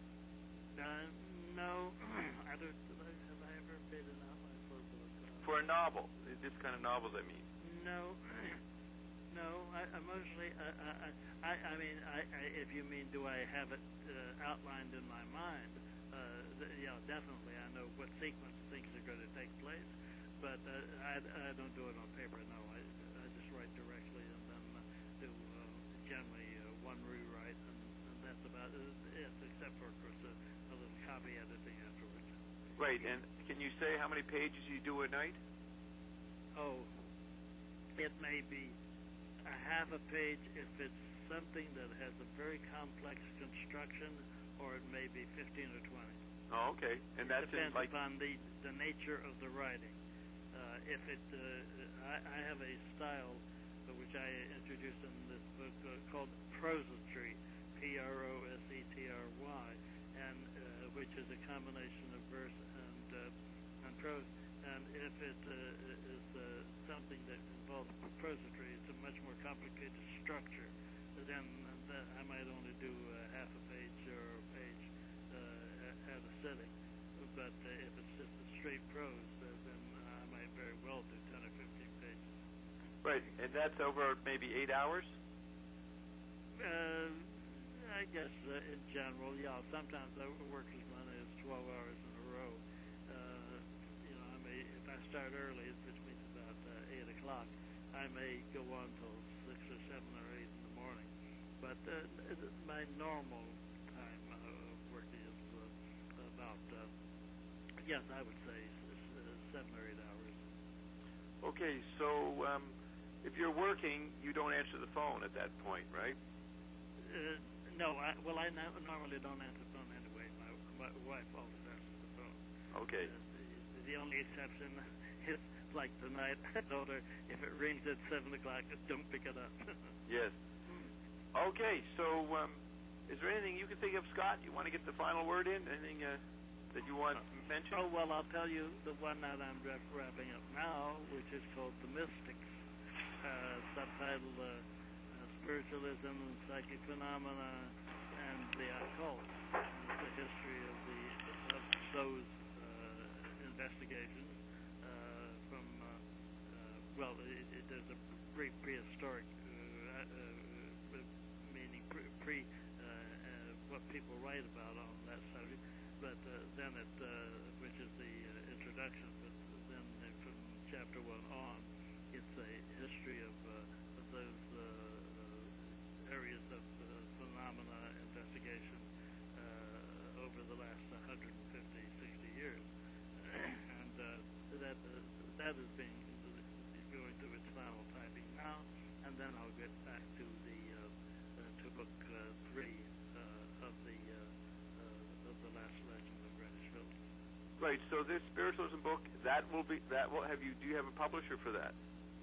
No. I don't. Have I ever made an outline for a book? For a novel, this kind of novels, I mean. No. I mostly. I mean, if you mean, do I have it outlined in my mind? definitely. I know what sequence of things are going to take place, but I don't do it on paper. No, I just write directly and then do generally one rewrite, and that's about it, except for, of course, a little copy editing afterwards. Right, and can you say how many pages you do a night? Oh, it may be a half a page if it's something that has a very complex construction, or it may be 15 or 20. Oh, okay. And that depends like upon the nature of the writing. If it, I have a style which I introduced in this book called prosetry, P-R-O-S-E-T-R-Y, and which is a combination of verse and prose. And if it is something that involves prosetry, it's a much more complicated structure. Then I might only do half a page or a page at a sitting. But if it's just a straight prose, then I might very well do 10 or 15 pages. Right, and that's over maybe 8 hours? I guess in general, yeah. Sometimes I work as many as 12 hours in a row. If I start early, which means about 8 o'clock, I may go on till 6 or 7 or 8 in the morning. But my normal time of working is about, yes, I would say 7 or 8 hours. Okay, so if you're working, you don't answer the phone at that point, right? No, I normally don't answer the phone anyway. My wife always answers the phone. Okay. The only exception is like tonight. I told her if it rings at 7 o'clock, don't pick it up. Yes. Okay, so is there anything you can think of, Scott? You want to get the final word in? Anything that you want to mention? Oh, well, I'll tell you the one that I'm wrapping up now, which is called The Mystics, subtitled Spiritualism and Psychic Phenomena and the Occult. And it's the history of those investigations from, there's a prehistoric meaning what people write about on that subject, but then which is the introduction, but then from chapter 1 on, it's a history of those areas of phenomena investigation over the last 150, 60 years. And that is going through its final typing now, and then I'll get back to to book 3 of the last legend of Greenwich Village. Right. So this spiritualism book, do you have a publisher for that?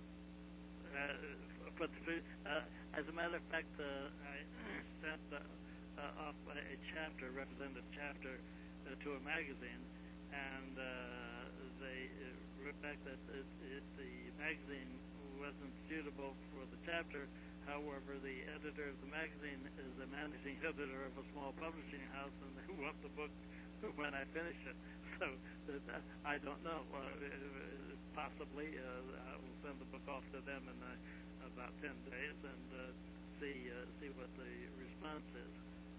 As a matter of fact, I sent off a chapter, representative chapter, to a magazine, and they wrote back that the magazine wasn't suitable for the chapter. However, the editor of the magazine is a managing editor of a small publishing house, and they want the book when I finish it. So I don't know. Possibly I will send the book off to them in about 10 days and see what the response is.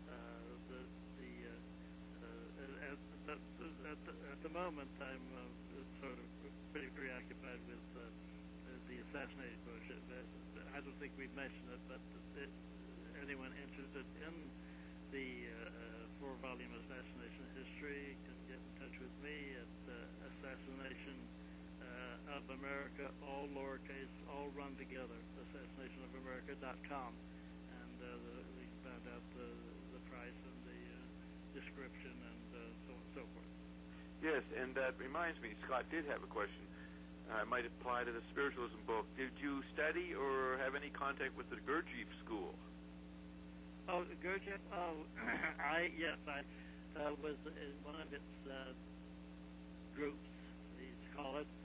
At the moment, I'm sort of pretty preoccupied with the assassinated Bush. I don't think we've mentioned it, but anyone interested in the 4-volume assassination history can get in touch with me at Assassination of America, all lowercase, all run together, assassinationofamerica.com, and we can find out the price and the description and so on and so forth. Yes, and that reminds me, Scott did have a question. I might apply to the spiritualism book. Did you study or have any contact with the Gurdjieff school? Oh, Gurdjieff? Oh, I was in one of its groups, they used to call it.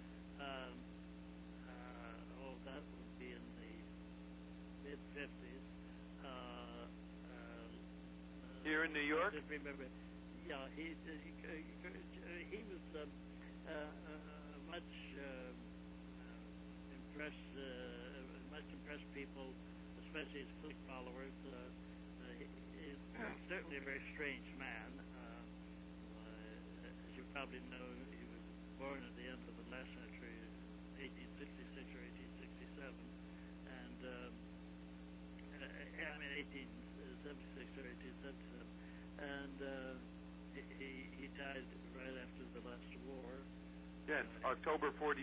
That would be in the mid-50s. Here in New York? I remember. Yeah, he was much impressed people, especially his clique followers. He's certainly a very strange man. probably know he was born at the end of the last century, 1866 or 1867, and I mean 1876 or 1877, and he died right after the last war. Yes, October 49.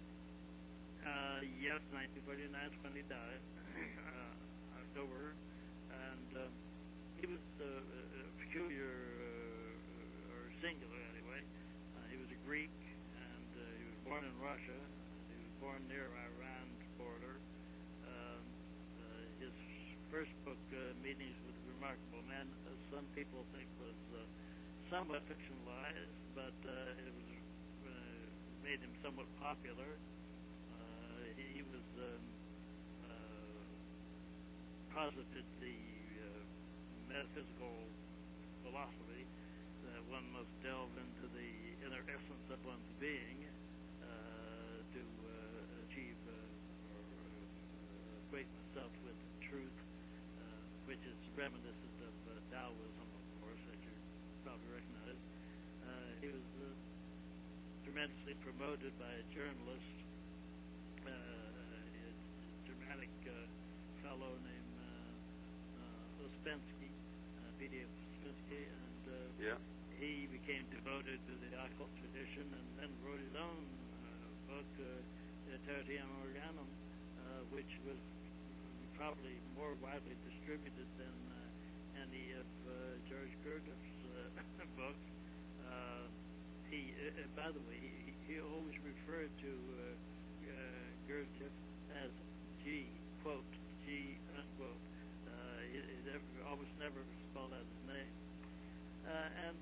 Yes, 1949 is when he died, October, and he was peculiar, or singular anyway. He was a Greek, and he was born in Russia. He was born near Iran's border. His first book, Meetings with a Remarkable Man, some people think was somewhat fictionalized, but it was made him somewhat popular. He was posited the metaphysical philosophy that one must delve into the inner essence of one's being to achieve or equate myself with truth, which is reminiscent of Taoism, of course, as you probably recognize. He was tremendously promoted by a journalist, a Germanic fellow named Ouspensky, P.D. Ouspensky, and he became devoted to the occult tradition and then wrote his own book, Tertium Organum, which was probably more widely distributed than any of George Gurdjieff's books. By the way, he always referred to Gurdjieff as G, quote, G, unquote. He almost never spelled out his name. And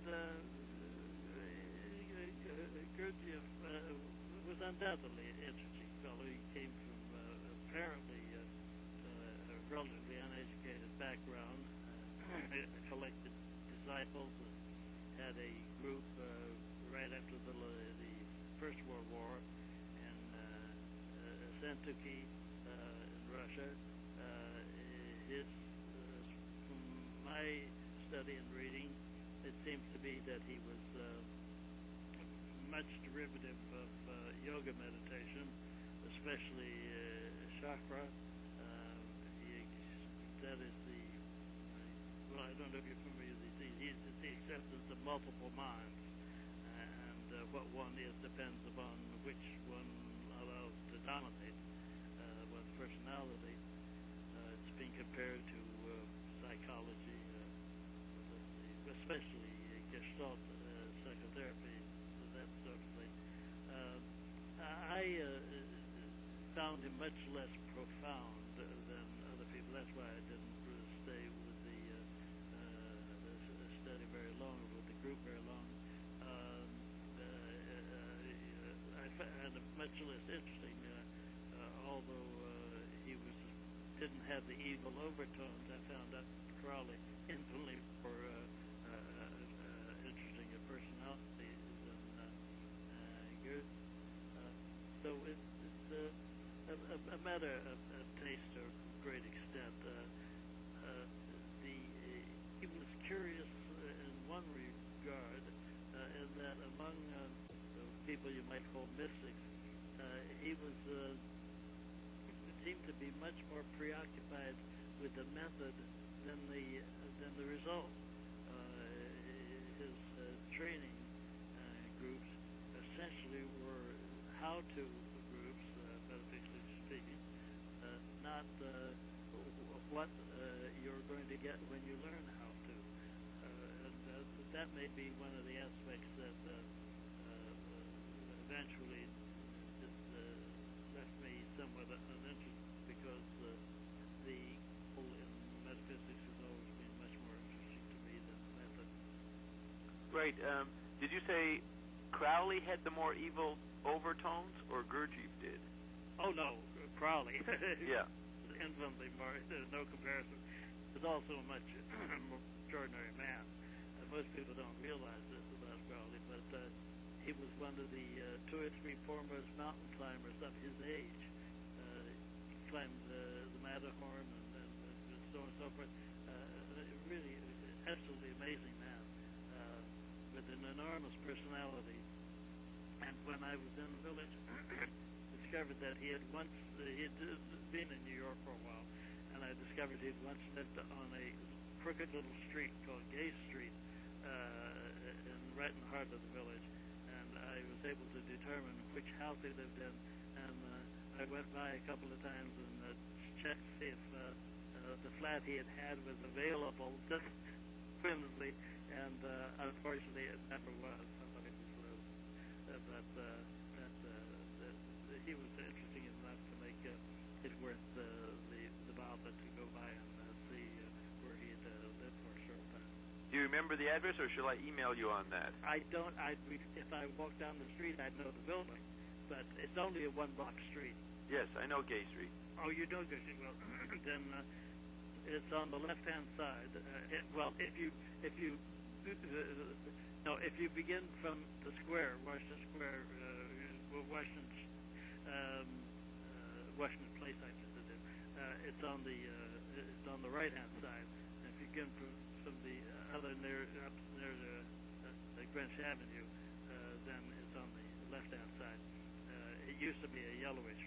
Gurdjieff was undoubtedly an interesting fellow. He came from apparently a relatively uneducated background, collected disciples, and had a group right after the First World War in Santuki in Russia. From my study and reading, it seems to be that he was much derivative of yoga meditation, especially chakra. That is well, I don't know if you're familiar with these. It's the acceptance of multiple minds. What one is depends upon which one allows to dominate one's personality. It's being compared to psychology, especially Gestalt psychotherapy, that sort of thing. I found him much less profound than other people. That's why I didn't really stay with the study very long, with the group very long. I found him much less interesting, although he didn't have the evil overtones. I found that Crowley infinitely more interesting a personality than Goethe. So it's a matter of taste to a great extent. He was curious in one regard, in that among people you might call mystics, he was seemed to be much more preoccupied with the method than the result. His training groups essentially were how-to groups, metaphysically speaking, not what you're going to get when you learn how to. And that may be one of the aspects that eventually just left me somewhat uninterested, because the goal in metaphysics has always been much more interesting to me than the method. Right. Did you say Crowley had the more evil overtones, or Gurdjieff did? Oh, no, Crowley. Yeah. Infinitely more. There's no comparison. He's also a much more extraordinary man. Most people don't realize this about Crowley, but he was one of the 2 or 3 foremost mountain climbers of his age. He climbed the Matterhorn and so on and so forth. Really, absolutely amazing man. But with an enormous personality. And when I was in the village, discovered that he had been in New York for a while, and I discovered he'd once lived on a crooked little street called Gay Street, right in the heart of the village. And I was able to determine which house he lived in, and I went by a couple of times and checked to see if the flat he had was available, just whimsically, and unfortunately it never was. He was interesting enough to make it worth the bother to go by and see where he had lived for a short time. Do you remember the address, or shall I email you on that? I don't. If I walked down the street, I'd know the building, but it's only a one-block street. Yes, I know Gay Street. Oh, you know Gay Street. Well, then it's on the left-hand side. If you begin from the square, Washington Square, Washington Place, I should say, it's on the right-hand side. And if you begin from the other near Greenwich Avenue, then it's on the left-hand side. It used to be a yellowish,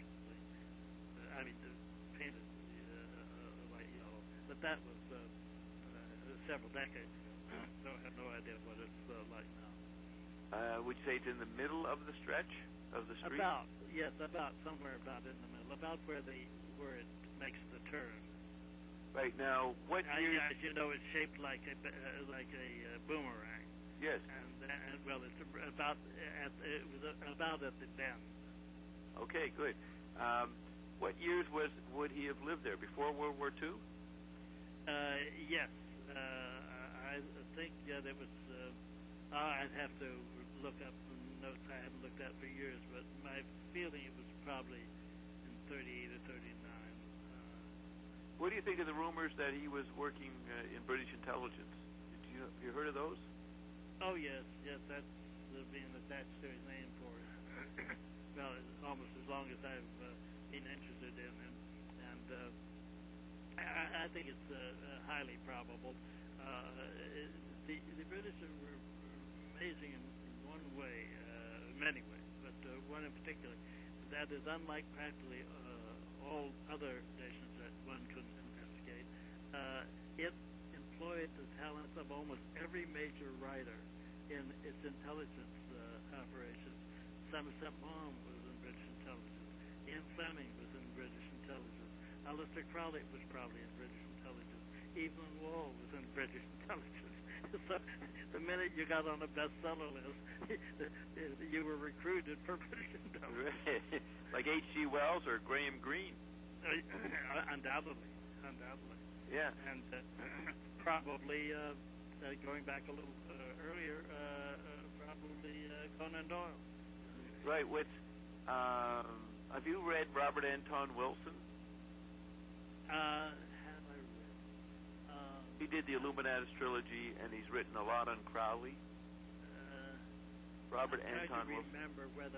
painted light yellow, but that was several decades ago. So I have no idea what it's like now. Would you say it's in the middle of the stretch of the street? About somewhere about in the middle, about where it makes the turn. Right now, what year? As you know, it's shaped like a boomerang. Yes. And well, it's about at the bend. Okay, good. What years would he have lived there? Before World War II? Yes. I think there was. I'd have to look up the notes. I haven't looked at for years, but my feeling it was probably in 38 or 39. What do you think of the rumors that he was working in British intelligence? Have you heard of those? Oh yes, that's been attached to his name for well, almost as long as I've been interested in him, and I think it's highly probable. The British were amazing in one way, many ways, but one in particular that is unlike practically all other nations that one could investigate. It employed the talents of almost every major writer in its intelligence operations. Somerset Maugham was in British intelligence. Ian Fleming was in British intelligence. Aleister Crowley was probably in British intelligence. Evelyn Waugh was in British intelligence. So the minute you got on a bestseller list, you were recruited for British intelligence. Like H.G. Wells or Graham Greene. Undoubtedly. Yeah. And probably, going back a little earlier, probably Conan Doyle. Right. Have you read Robert Anton Wilson? Have I read? He did the Illuminatus trilogy, and he's written a lot on Crowley. Robert Anton Wilson. I remember whether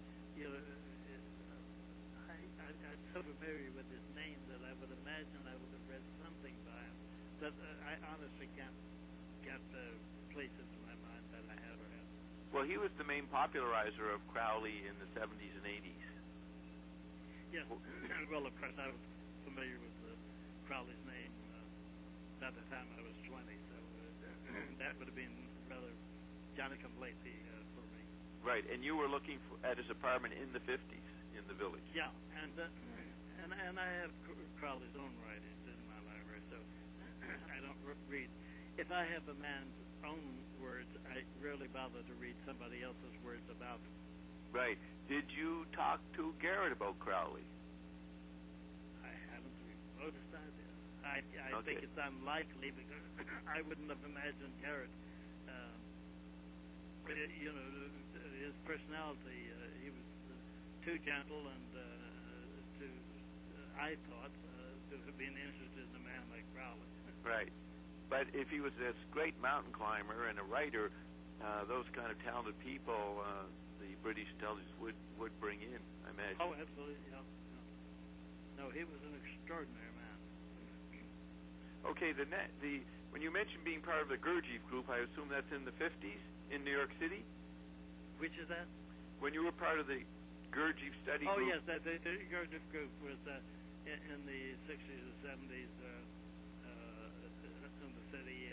I'm so familiar with his name that I would imagine I would have read something by him. But I honestly can't get places in my mind that I have or haven't. Well, he was the main popularizer of Crowley in the 70s and 80s. Yes. Well, of course, I was familiar with Crowley's name by the time I was 20, so that would have been rather Johnny-come-lately for me. Right, and you were looking at his apartment in the 50s in the village. Yeah, and I have Crowley's own writings in my library, so I don't read. If I have a man's own words, I rarely bother to read somebody else's words about them. Right. Did you talk to Garrett about Crowley? I haven't the remotest idea. I think it's unlikely because I wouldn't have imagined Garrett. His personality, he was too gentle and I thought, to have been interested in a man like Crowley. Right. But if he was this great mountain climber and a writer, those kind of talented people, the British intelligence would bring in, I imagine. Oh, absolutely, yeah. No, he was an extraordinary man. Okay, when you mentioned being part of the Gurdjieff group, I assume that's in the 50s? in New York City? Which is that? When you were part of the Gurdjieff study group? Oh, yes, the Gurdjieff group was in the 60s and 70s in the city.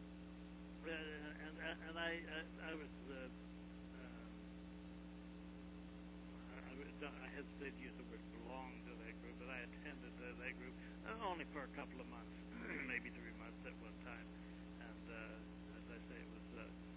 And I was... I hesitate to use the word belong to that group, but I attended that group only for a couple of months, maybe 3 months at one time. And as I say, it was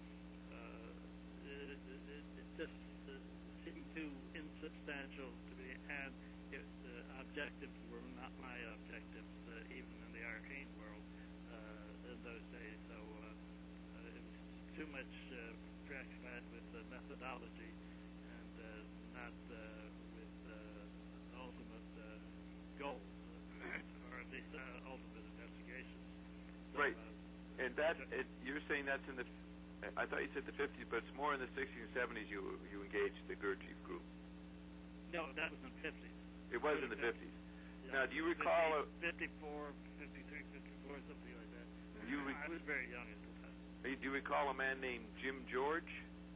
it just seemed too insubstantial to be, and objectives were not my objectives, even in the arcane world in those days. So it was too much preoccupied with the methodology and not with ultimate goals, or at least ultimate investigations. So, right. And you're saying that's in the, I thought you said the 50s, but it's more in the 60s and 70s you engaged the Gurdjieff group. No, that was in the 50s. It was in the 50s. Yeah. Now, do you recall... 54, 53, 54, something like that. I was very young at the time. Do you recall a man named Jim George?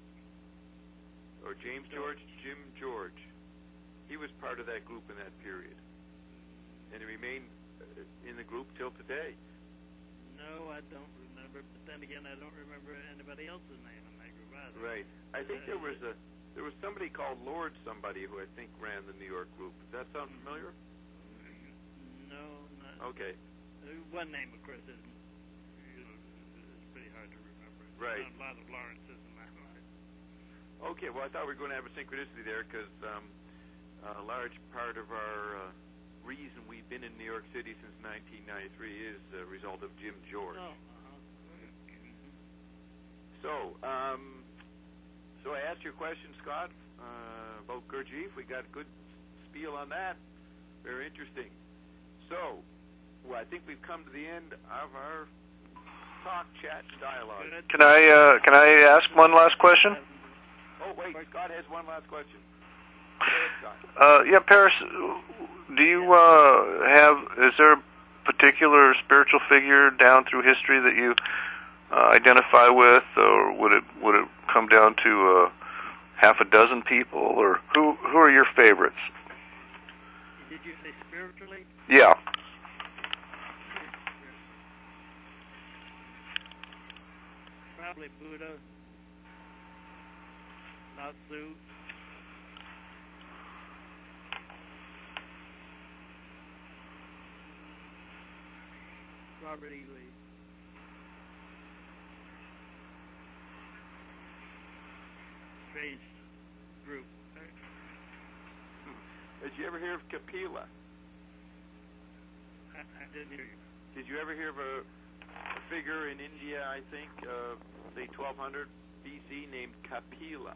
Or James George? Jim George. He was part of that group in that period. And he remained in the group till today. No, I don't remember. But then again, I don't remember anybody else's name in that group either. Right. I think there was somebody called Lord somebody who I think ran the New York group. Does that sound familiar? No, not... Okay. One name, of course, is pretty hard to remember. Right. A lot of Lawrences in my life. Okay, well, I thought we were going to have a synchronicity there because a large part of our reason we've been in New York City since 1993 is a result of Jim George. Oh, So I asked your question, Scott, about Gurdjieff. We got a good spiel on that. Very interesting. So, I think we've come to the end of our talk, chat, and dialogue. Can I ask one last question? Oh, wait, Scott has one last question. Go ahead, Scott. Yeah, Paris, do you is there a particular spiritual figure down through history that you identify with, or would it come down to half a dozen people, or who are your favorites? Did you say spiritually? Yeah. Probably Buddha, Lao Tzu. Robert E. Lee. Strange group. Did you ever hear of Kapila? I didn't hear you. Did you ever hear of a figure in India, I think, say 1200 BC, named Kapila?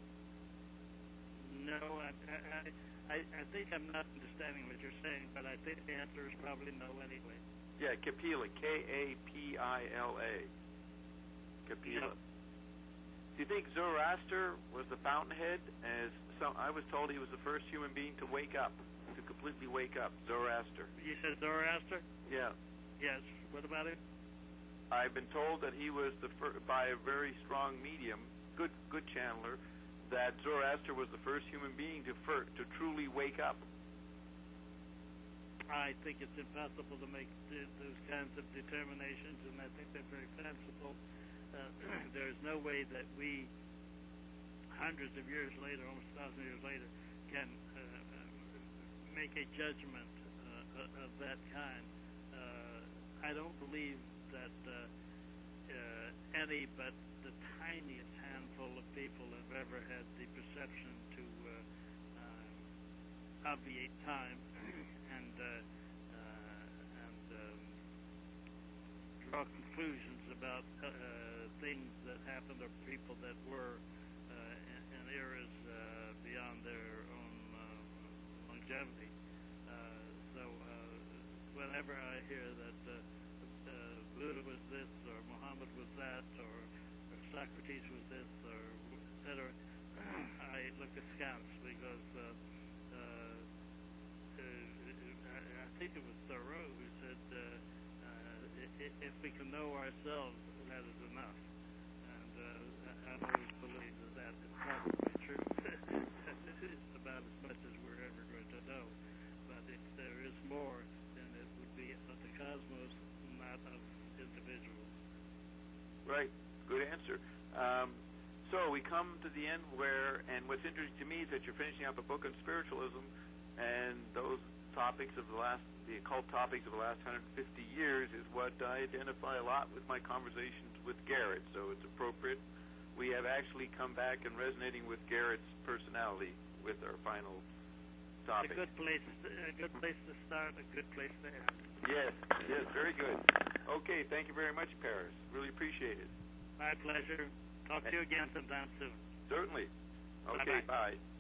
No, I think I'm not understanding what you're saying, but I think the answer is probably no anyway. Yeah, Kapila, K-A-P-I-L-A. Kapila. Yep. Do you think Zoroaster was the fountainhead? I was told he was the first human being to wake up, to completely wake up. Zoroaster. You said Zoroaster? Yeah. Yes. What about him? I've been told that he was by a very strong medium, good channeler, that Zoroaster was the first human being to truly wake up. I think it's impossible to make those kinds of determinations, and I think they're very fanciful. There's no way that we, hundreds of years later, almost 1,000 years later, can make a judgment of that kind. I don't believe that any but the tiniest handful of people have ever had the perception to obviate time and draw conclusions about things that happened or people that were in eras beyond their own longevity. So whenever I hear that Buddha was this, or Muhammad was that, or Socrates was this, or etc., I look askance because I think it was Thoreau who said, if we can know ourselves, that is enough. And answer. So we come to the end and what's interesting to me is that you're finishing up a book on spiritualism, and those topics of the occult topics of the last 150 years is what I identify a lot with my conversations with Garrett, so it's appropriate. We have actually come back and resonating with Garrett's personality with our final topic. A good place to start, a good place to end. Yes, very good. Okay, thank you very much, Paris. Really appreciate it. My pleasure. Talk to you again sometime soon. Certainly. Okay, Bye-bye. bye.